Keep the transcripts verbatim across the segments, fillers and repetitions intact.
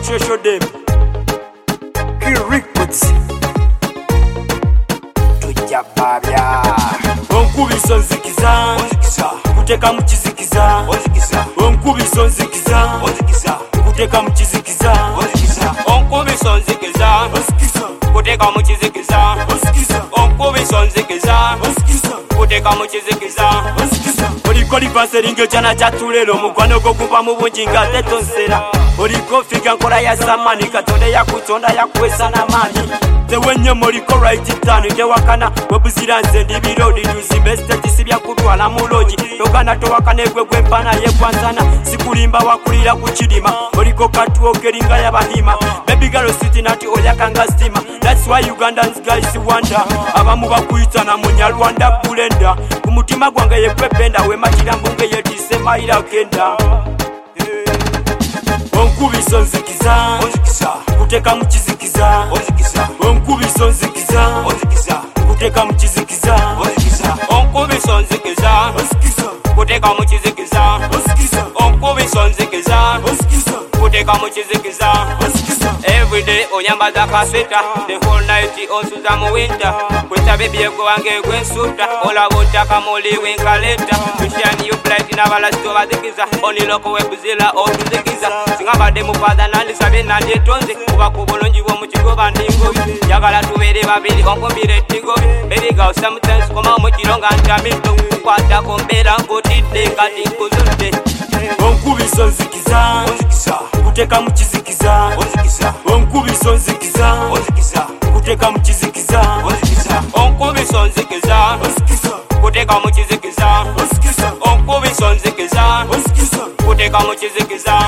treasure them. Kill records. Tujja babya. Onkubiso nzikiza. Kuteka mukizikiza. Onkubiso nzikiza. Kuteka mukizikiza. Onkubiso nzikiza. Kuteka mukizikiza. Onkubiso nzikiza. Kuteka mukizikiza. Oliko lipanse lingo chana chatulero mukwano gokupa mu bungi nga tetonsera. Oliko figa nkola ya zamani katonda ya kutonda ya kwesa na mani. Tewenye moliko right tani tewakana webuzira nze ndibiro diduzi beste tisibya kutwala muloji tokana towakane gwe gwe mpana ye kwanzana sikulimba wakulira kuchidima oliko katuo keringa ya bahima baby girl city nati oyakanga stima. That's why Ugandans guys wonder abamu bakuita na munyarwanda bulenda kumutima gwange ye kwependa we makira mbunge ye disema ira kenda. Onkubiso nzikiza kuteka mukizikiza. Onkubiso nzikiza kuteka mukizikiza. Onkubiso nzikiza kuteka mukizikiza. Onkubiso nzikiza kuteka mukizikiza. Every day onyambaza kasweta the whole night osuza mu winter kweta baby yego wange gwensuta ola botaka moli wenkaleta kushani you bright na bala sto bazikiza oniloko webuzila otuzikiza singabade mu father nandi sabe nandi etonze kuba kubulonji bwo mu kigoba ndingo yagala tubere babiri onkombire tigo baby girl sometimes koma mu kironga ntamito kwata kombera ngotide kati nkuzunde. Onkubiso nzikiza kuteka mukizikiza. Onkubiso nzikiza kuteka mukizikiza. Onkubiso nzikiza kuteka mukizikiza. Onkubiso nzikiza kuteka mukizikiza.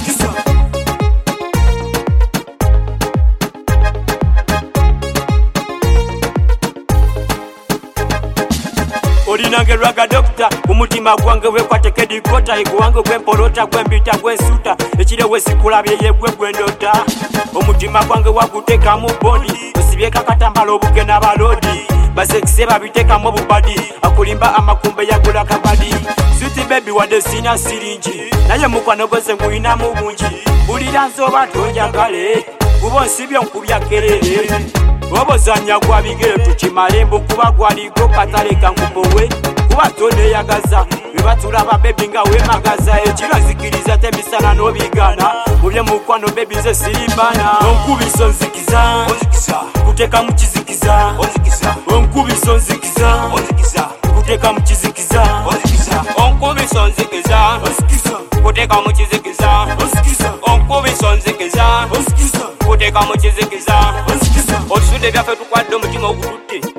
Olinange raga doctor umutima gwange wekwateke dikota igwange gwempolota gwembita gwensuta ekire wesikulabye yegwe gwendota omutima gwange waguteka mu bondi osibye kakatambala obuke n'abalodi basekise babiteka mu bubadi akulimba amakumbe yagula kabadi sweet baby wade sina siringi naye mukwano gose nguyina mu bungi bulira nsoba tonjagale kuba nsibye nkubya kerere obozanya gwa bigere tukimale mbukuba gwaliko katale kankubowe kuba tone yagaza webatulaba baby nga wemagaza ekiro zikiriza temisana n'obigana mubye mukwano baby ze sirimbana. Onkubiso nzikiza kuteka mukizikiza. Onkubiso nzikiza kuteka mukizikiza. Onkubiso nzikiza kuteka mukizikiza. Onkubiso nzikiza kuteka mukizikiza. Osude byaffe tukwadde omutima ogutudde